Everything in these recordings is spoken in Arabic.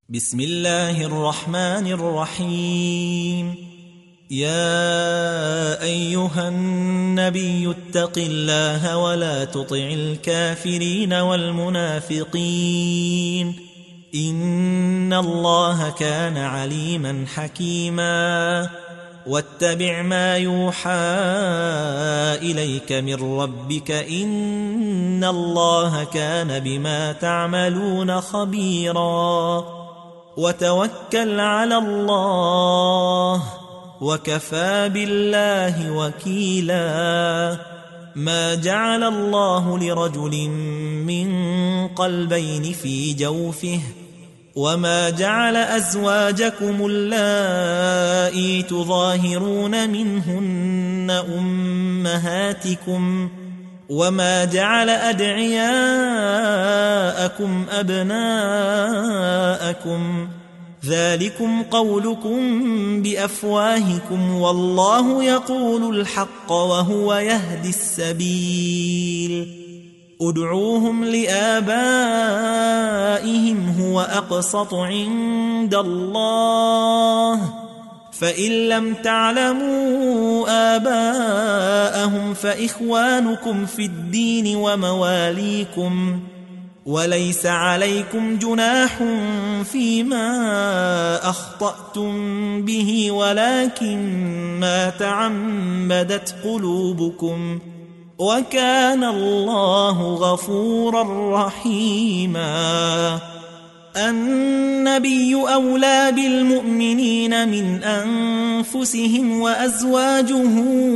بسم الله الرحمن الرحيم. يا أيها النبي اتق الله ولا تطع الكافرين والمنافقين إن الله كان عليما حكيما. واتبع ما يوحى إليك من ربك إن الله كان بما تعملون خبيرا. وتوكل على الله وكفى بالله وكيلا. ما جعل الله لرجل من قلبين في جوفه وما جعل أزواجكم اللائي تظاهرون منهن أمهاتكم وما جعل أدعياءكم أبناءكم ذلكم قولكم بأفواهكم والله يقول الحق وهو يهدي السبيل. ادعوهم لآبائهم هو أقسط عند الله فإن لم تعلموا آباءهم فإخوانكم في الدين ومواليكم وليس عليكم جناح فيما أخطأتم به ولكن ما تعمدت قلوبكم وكان الله غفورا رحيما. النبي أولى بالمؤمنين من أنفسهم وأزواجه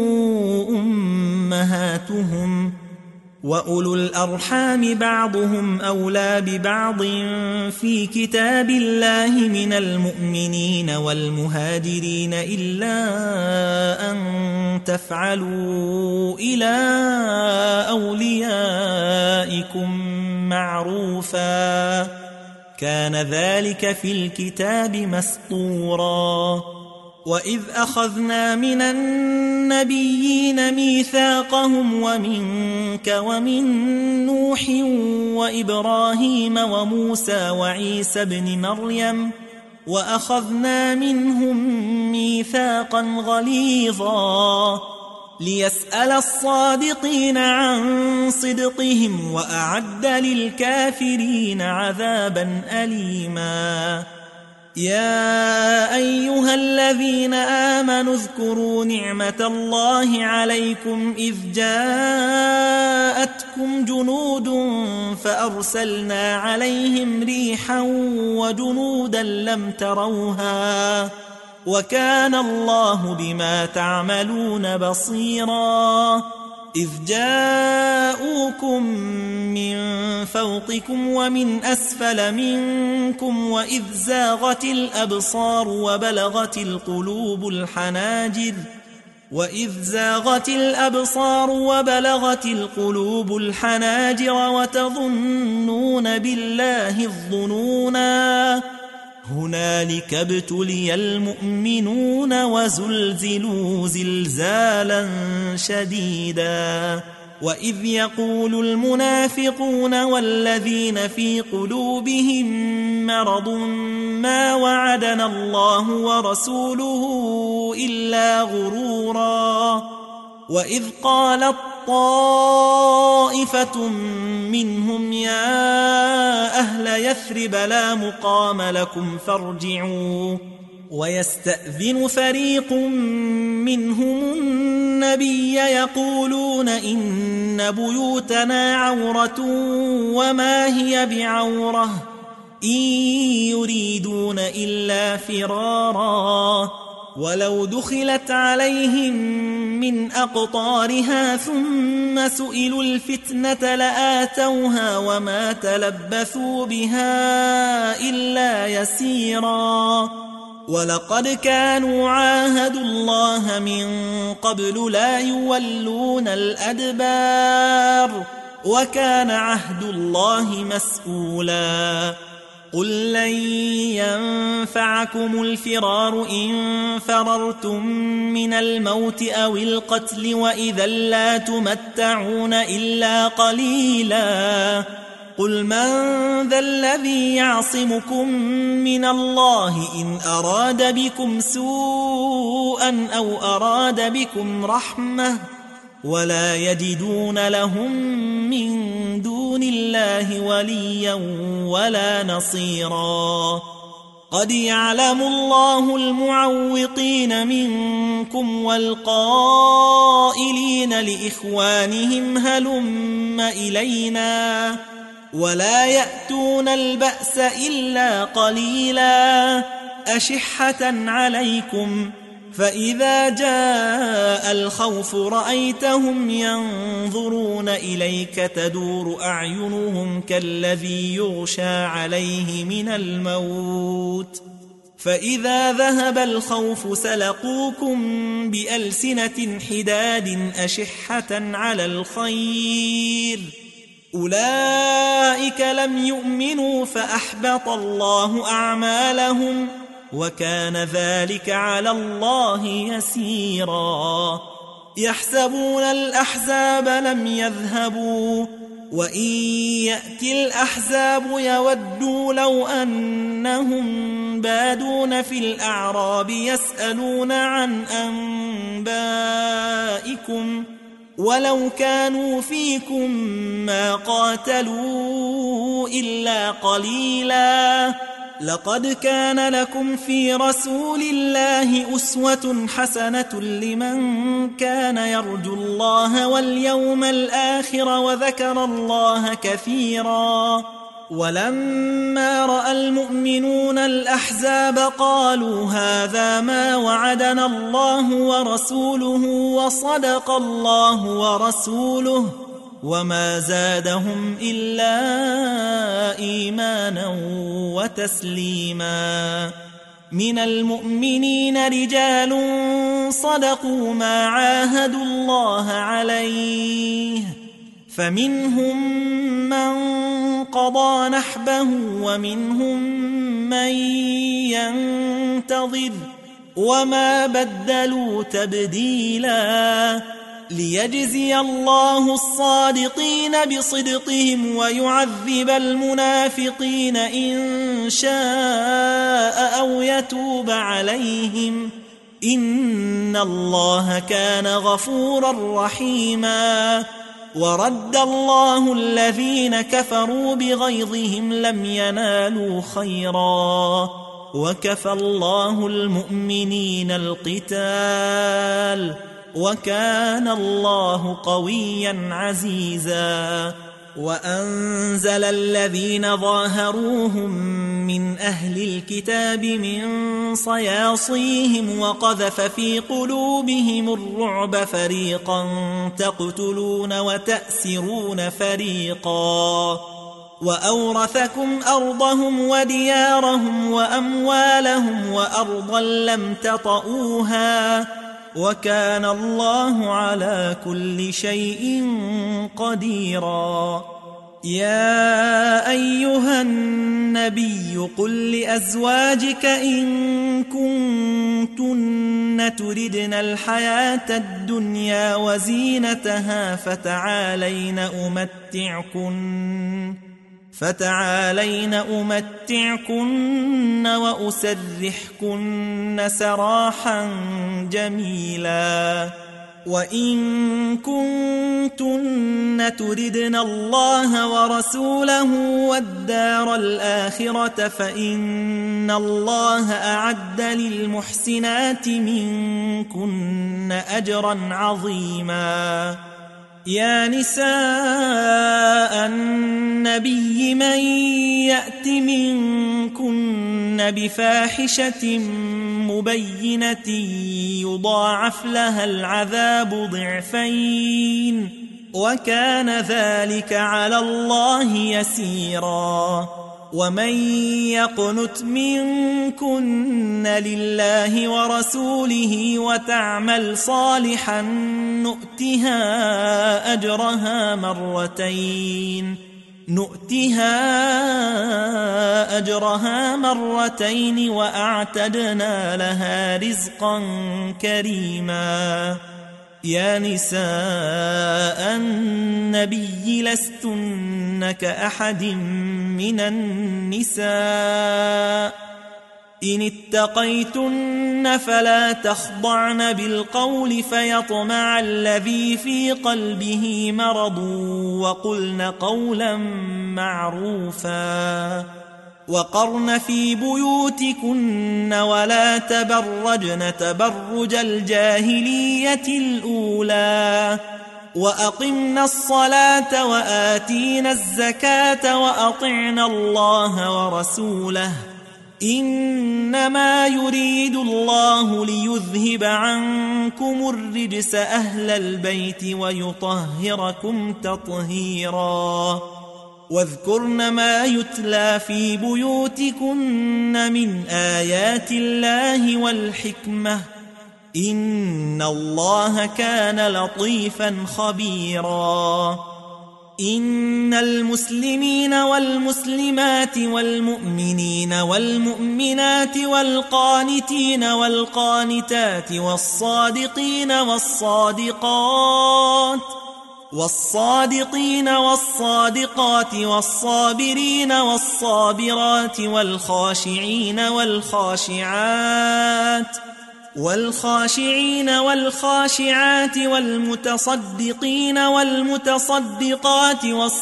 أمهاتهم وأولو الأرحام بعضهم أولى ببعض في كتاب الله من المؤمنين والمهاجرين إلا أن تفعلوا إلى أوليائكم معروفا كان ذلك في الكتاب مسطورا. وإذ أخذنا من النبيين ميثاقهم ومنك ومن نوح وإبراهيم وموسى وعيسى ابن مريم وأخذنا منهم ميثاقا غليظا ليسأل الصادقين عن صدقهم وأعد للكافرين عذابا أليما. يا أيها الذين آمنوا اذكروا نعمة الله عليكم إذ جاءتكم جنود فأرسلنا عليهم ريحا وجنودا لم تروها وكان الله بما تعملون بصيرا. إذ جاءوكم من فوقكم ومن أسفل منكم وإذ زاغت الأبصار وبلغت القلوب الحناجر وتظنون بالله الظنونا. هنالك ابتلي المؤمنون وزلزلوا زلزالا شديدا. وإذ يقول المنافقون والذين في قلوبهم مرض ما وعدنا الله ورسوله إلا غرورا. وإذ قالت طائفة منهم يا أهل يثرب لا مقام لكم فارجعوا ويستأذن فريق منهم النبي يقولون إن بيوتنا عورة وما هي بعورة إن يريدون إلا فرارا ولو دخلت عليهم من أقطارها ثم سئلوا الفتنة لآتوها وما تلبثوا بها إلا يسيرا. ولقد كانوا عاهدوا الله من قبل لا يولون الأدبار وكان عهد الله مسؤولا. قل لن ينفعكم الفرار إن فررتم من الموت أو القتل وإذا لا تمتعون إلا قليلا قل من ذا الذي يعصمكم من الله إن أراد بكم سوءا أو أراد بكم رحمة ولا يجدون لهم من دون الله وليا ولا نصيرا قد يعلم الله المعوقين منكم والقائلين لإخوانهم هلم إلينا ولا يأتون البأس إلا قليلا أشحة عليكم فإذا جاء الخوف رأيتهم ينظرون إليك تدور أعينهم كالذي يغشى عليه من الموت فإذا ذهب الخوف سلقوكم بألسنة حداد أشحة على الخير أولئك لم يؤمنوا فأحبط الله أعمالهم وكان ذلك على الله يسيرا يحسبون الأحزاب لم يذهبوا وإن يأتي الأحزاب يودوا لو أنهم بادون في الأعراب يسألون عن أنبائكم ولو كانوا فيكم ما قاتلوا إلا قليلا لقد كان لكم في رسول الله أسوة حسنة لمن كان يرجو الله واليوم الآخر وذكر الله كثيرا ولما رأى المؤمنون الأحزاب قالوا هذا ما وعدنا الله ورسوله وصدق الله ورسوله وما زادهم إلا إيمانا وتسليما من المؤمنين رجال صدقوا ما عاهدوا الله عليه فمنهم من قضى نحبه ومنهم من ينتظر وما بدلوا تبديلا ليجزي الله الصادقين بصدقهم ويعذب المنافقين إن شاء أو يتوب عليهم إن الله كان غفورا رحيما ورد الله الذين كفروا بغيظهم لم ينالوا خيرا وكفى الله المؤمنين القتال وكان الله قويا عزيزا وأنزل الذين ظاهروهم من أهل الكتاب من صياصيهم وقذف في قلوبهم الرعب فريقا تقتلون وتأسرون فريقا وأورثكم أرضهم وديارهم وأموالهم وأرضا لم تطئوها وكان الله على كل شيء قديرا يا أيها النبي قل لأزواجك إن كنتن تردن الحياة الدنيا وزينتها فتعالين أمتعكن وأسرحكن سراحا جميلا وإن كنتن تردن الله ورسوله والدار الآخرة فإن الله أعد للمحسنات منكن أجرا عظيما يا نساء النبي من يأت منكن بفاحشة مبينة يضاعف لها العذاب ضعفين وكان ذلك على الله يسيرا ومن يقنت منكن لله ورسوله وتعمل صالحا نؤتها أجرها مرتين وأعتدنا لها رزقا كريما يا نساء النبي لستن كأحد من النساء إن اتقيتن فلا تخضعن بالقول فيطمع الذي في قلبه مرض وقلن قولا معروفا وقرن في بيوتكن ولا تبرجن تبرج الجاهلية الأولى وأقمنا الصلاة وآتينا الزكاة وأطعنا الله ورسوله إنما يريد الله ليذهب عنكم الرجس أهل البيت ويطهركم تطهيرا واذكرن ما يتلى في بيوتكن من آيات الله والحكمة إن الله كان لطيفا خبيرا إن المسلمين والمسلمات والمؤمنين والمؤمنات والقانتين والقانتات والصادقين والصادقات والصابرين والصابرات والخاشعين والخاشعات والمتصدقين والمتصدقات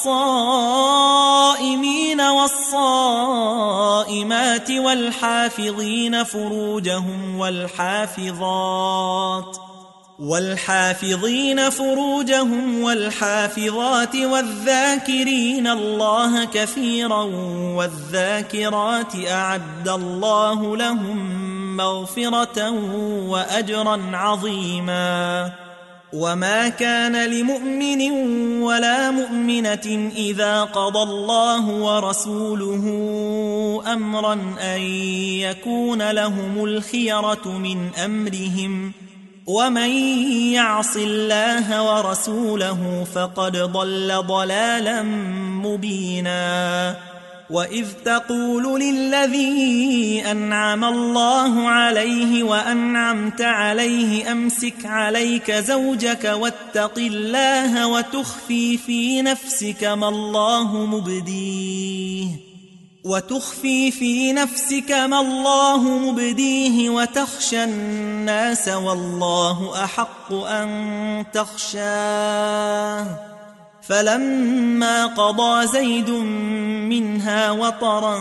والصائمين والصائمات والحافظين فروجهم والحافظات والذاكرين الله كثيرا والذاكرات أعد الله لهم مغفرة وأجرا عظيما وما كان لمؤمن ولا مؤمنة إذا قضى الله ورسوله أمرا أن يكون لهم الخيرة من أمرهم ومن يعص الله ورسوله فقد ضل ضلالا مبينا وإذ تقول للذي أنعم الله عليه وأنعمت عليه أمسك عليك زوجك واتق الله وتخفي في نفسك ما الله مبديه وتخشى الناس والله أحق أن تخشاه فلما قضى زيد منها وطرا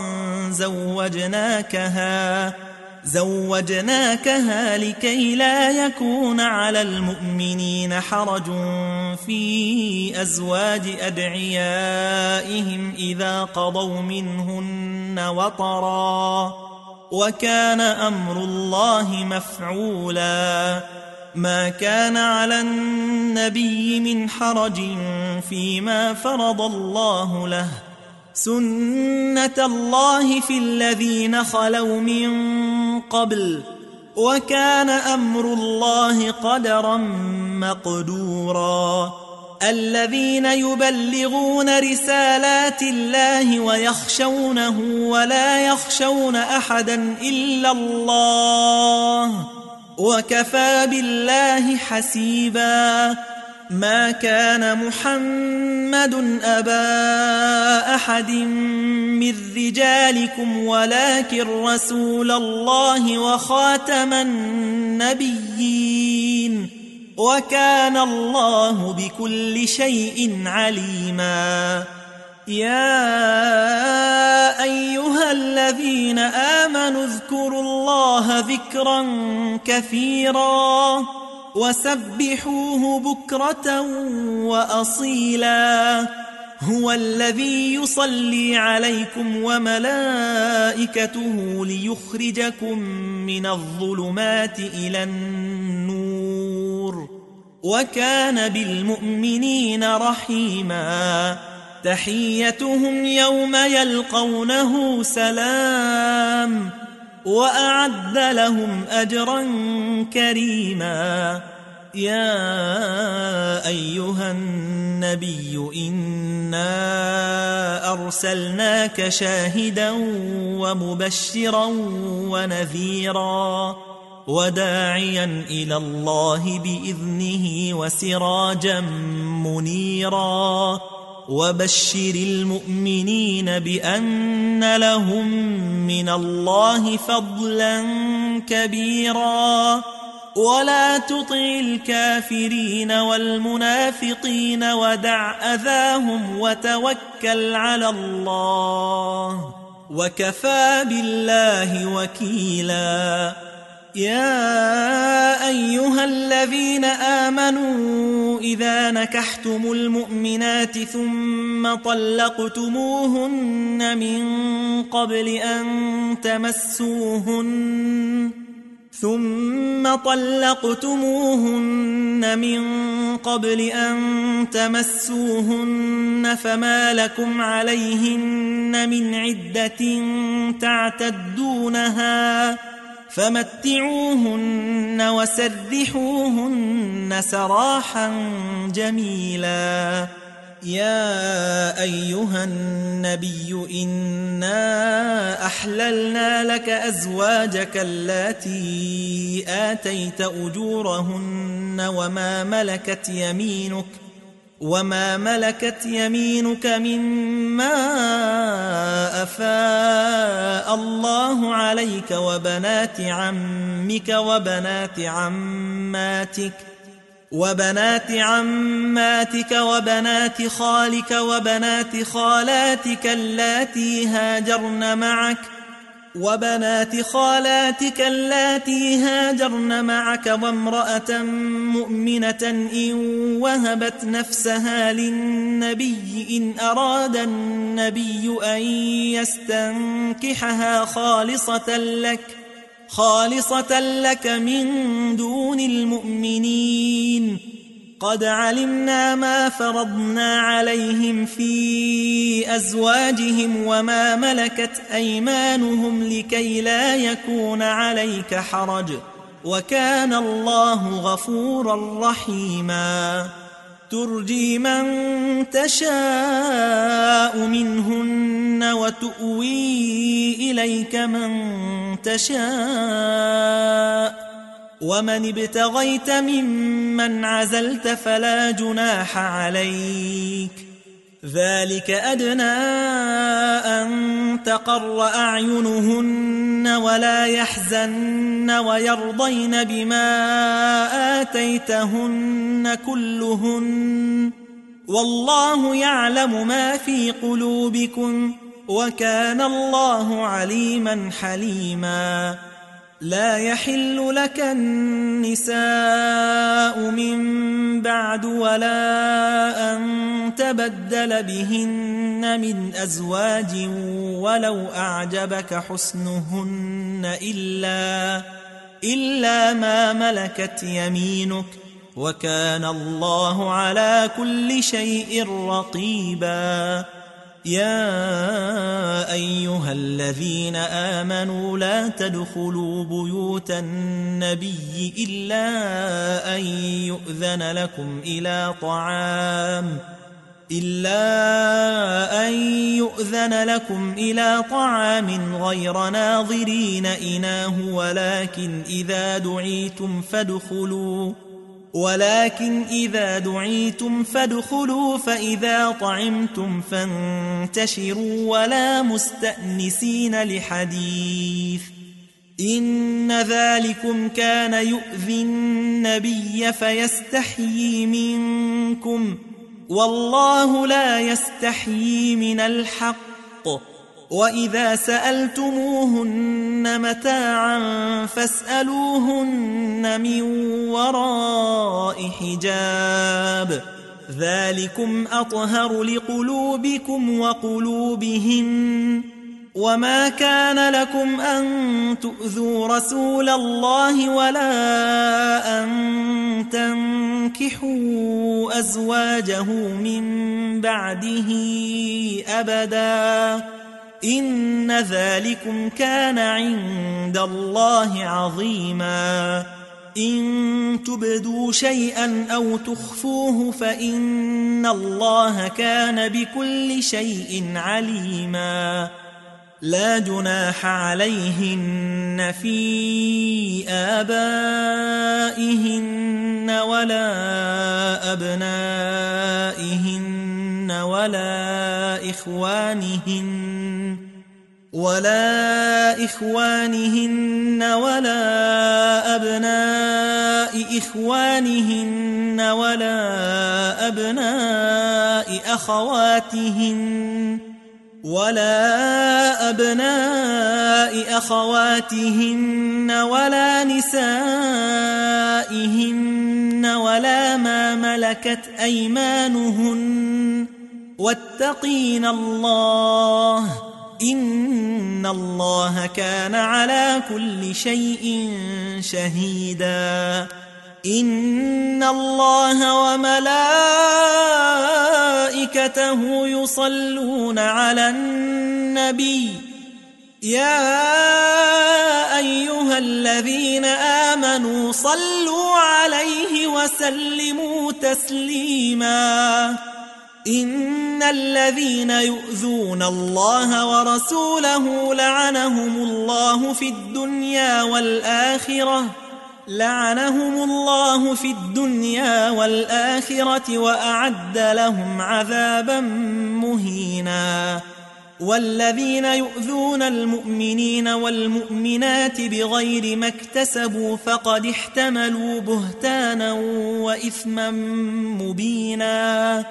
زوجناكها لكي لا يكون على المؤمنين حرج في أزواج أدعيائهم إذا قضوا منهن وطرا وكان أمر الله مفعولا ما كان على النبي من حرج فيما فرض الله له سنة الله في الذين خلوا من قبل وكان أمر الله قدرا مقدورا الذين يبلغون رسالات الله ويخشونه ولا يخشون أحدا إلا الله وكفى بالله حسيبا ما كان محمد أبا أحد من رجالكم ولكن رسول الله وخاتم النبيين وكان الله بكل شيء عليما يا أيها الذين آمنوا اذكروا الله ذكرا كثيرا وسبحوه بكرة وأصيلا هو الذي يصلي عليكم وملائكته ليخرجكم من الظلمات إلى النور وكان بالمؤمنين رحيما تحيتهم يوم يلقونه سلام وأعد لهم أجرا كريما يا أيها النبي إنا أرسلناك شاهدا ومبشرا ونذيرا وداعيا إلى الله بإذنه وسراجا منيرا وبشر المؤمنين بأن لهم من الله فضلا كبيرا ولا تطع الكافرين والمنافقين ودع أذاهم وتوكل على الله وكفى بالله وكيلا يا أيها الذين آمنوا إذا نكحتم المؤمنات ثم طلقتموهن من قبل أن تمسوهن فما لكم عليهن من عدة تعتدونها فمتعوهن وسرحوهن سراحا جميلا يا أيها النبي إنا أحللنا لك أزواجك اللاتي آتيت أجورهن وما ملكت يمينك مما أفاء الله عليك وبنات عمك وبنات عماتك وبنات خالك وبنات خالاتك اللاتي هاجرن معك وامرأة مؤمنة إن وهبت نفسها للنبي إن أراد النبي أن يستنكحها خالصة لك من دون المؤمنين قد علمنا ما فرضنا عليهم في أزواجهم وما ملكت أيمانهم لكي لا يكون عليك حرج وكان الله غفورا رحيما ترجي من تشاء منهن وتؤوي إليك من تشاء ومن ابتغيت ممن عزلت فلا جناح عليك ذلك أدنى أن تقر أعينهن ولا يحزن ويرضين بما آتيتهن كلهن والله يعلم ما في قلوبكم وكان الله عليما حليما لا يحل لك النساء من بعد ولا أن تبدل بهن من أزواج ولو أعجبك حسنهن إلا ما ملكت يمينك وكان الله على كل شيء رقيبا يا أيها الذين آمنوا لا تدخلوا بيوت النبي إلا أن يؤذن لكم إلى طعام غير ناظرين إناه ولكن إذا دعيتم فادخلوا فإذا طعمتم فانتشروا ولا مستأنسين لحديث إن ذلكم كان يؤذي النبي فيستحيي منكم والله لا يستحيي من الحق وإذا سألتموهن متاعا فاسألوهن من وراء حجاب ذلكم أطهر لقلوبكم وقلوبهن وما كان لكم أن تؤذوا رسول الله ولا أن تنكحوا أزواجه من بعده أبدا إن ذلكم كان عند الله عظيما إن تبدوا شيئا أو تخفوه فإن الله كان بكل شيء عليما لا جناح عليهن يشركن في آبائهن ولا أبنائهن ولا إخوانهن ولا أبناء إخوانهن ولا أبناء أخواتهن ولا نسائهن ولا ما ملكت أيمانهن واتقين الله إن الله كان على كل شيء شهيدا إن الله وملائكته يصلون على النبي يا أيها الذين آمنوا صلوا عليه وسلموا تسليما إن الذين يؤذون الله ورسوله لعنهم الله في الدنيا والآخرة وأعد لهم عذابا مهينا والذين يؤذون المؤمنين والمؤمنات بغير ما اكتسبوا فقد احتملوا بهتانا وإثما مبينا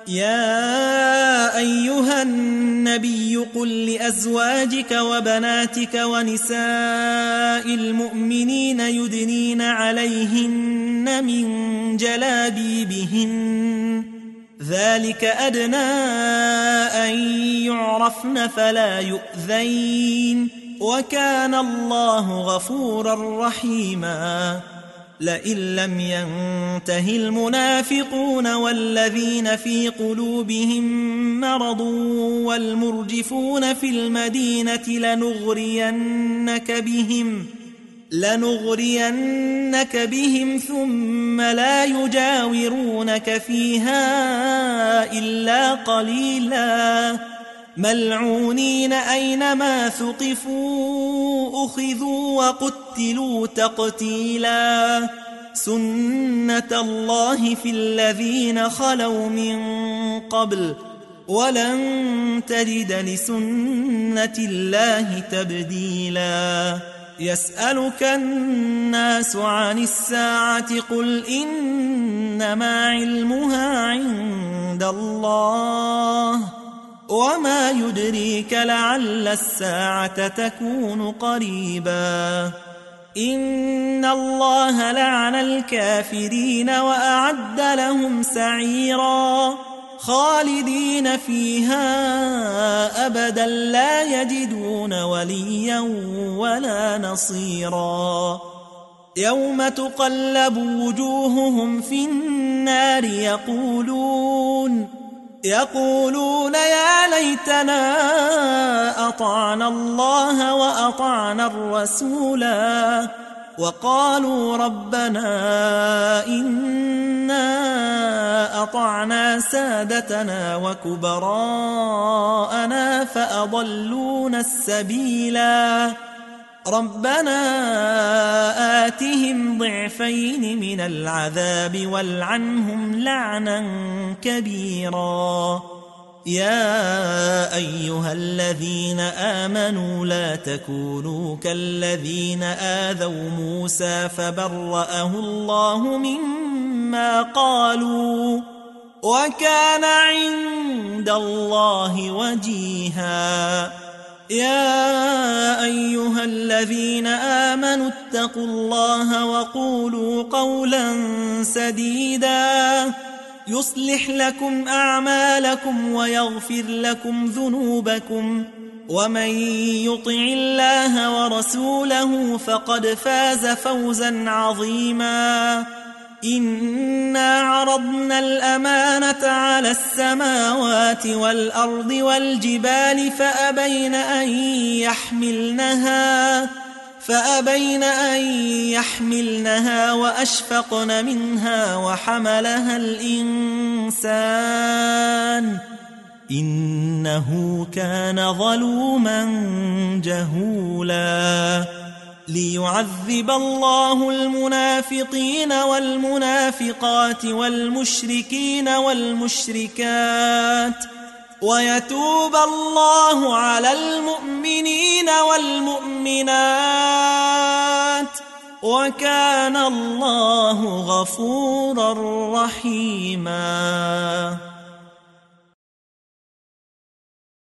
يا أيها النبي قل لأزواجك وبناتك ونساء المؤمنين يدنين عليهن من جلابيبهن ذلك أدنى أن يعرفن فلا يؤذين وكان الله غفورا رحيما لئن لم ينته المنافقون والذين في قلوبهم مرض والمرجفون في المدينة لنغرينك بهم ثم لا يجاورونك فيها إلا قليلا ملعونين أينما ثقفوا أخذوا وقتلوا تقتيلا سنة الله في الذين خلوا من قبل ولن تجد لسنة الله تبديلا يسألك الناس عن الساعة قل إنما علمها عند الله وما يدريك لعل الساعة تكون قريبا إن الله لعن الكافرين وأعد لهم سعيرا خالدين فيها أبدا لا يجدون وليا ولا نصيرا يوم تقلب وجوههم في النار يقولون يا ليتنا أطعنا الله وأطعنا الرسولا وقالوا ربنا إنا أطعنا سادتنا وكبراءنا فأضلونا السبيلا ربنا آتهم ضعفين من العذاب والعنهم لعنا كبيرا يا أيها الذين آمنوا لا تكونوا كالذين آذوا موسى فبرأه الله مما قالوا وكان عند الله وجيها يا أيها الذين آمنوا اتقوا الله وقولوا قولا سديدا يصلح لكم أعمالكم ويغفر لكم ذنوبكم ومن يطع الله ورسوله فقد فاز فوزا عظيما إنا عرضنا الأمانة على السماوات والأرض والجبال فأبين أن يحملنها وأشفقن منها وحملها الإنسان إنه كان ظلوما جهولا ليعذب الله المنافقين والمنافقات والمشركين والمشركات ويتوب الله على المؤمنين والمؤمنات وكان الله غفورا رحيما.